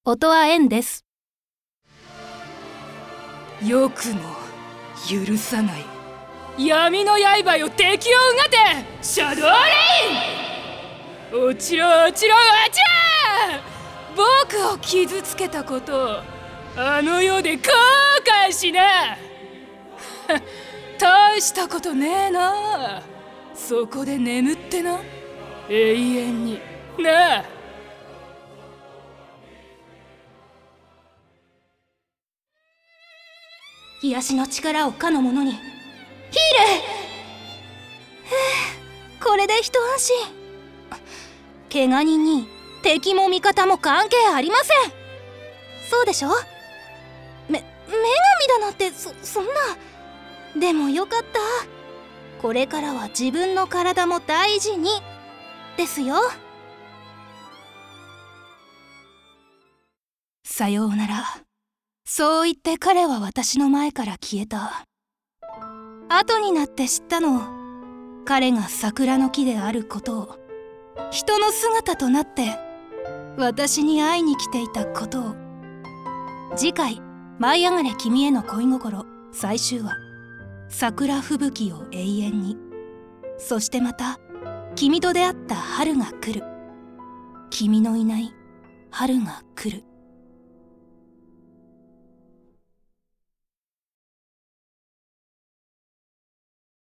音は縁です。 よくも許さない。闇の刃よ、敵をうがてシャドウレイン。落ちろ落ちろ落ちろ。僕を傷つけたことをあの世で後悔しな。大したことねえな。そこで眠ってな、永遠になあ。 癒しの力をかの者にヒール。これで一安心。怪我人に敵も味方も関係ありません。そうでしょ。女神だなんてそんな。でもよかった。これからは自分の体も大事にですよ。さようなら。そう言って彼は私の前から消えた。後になって知ったの。彼が桜の木であることを、人の姿となって私に会いに来ていたことを。次回「舞い上がれ君への恋心」最終話「桜吹雪を永遠に」。そしてまた君と出会った春が来る。君のいない春が来る。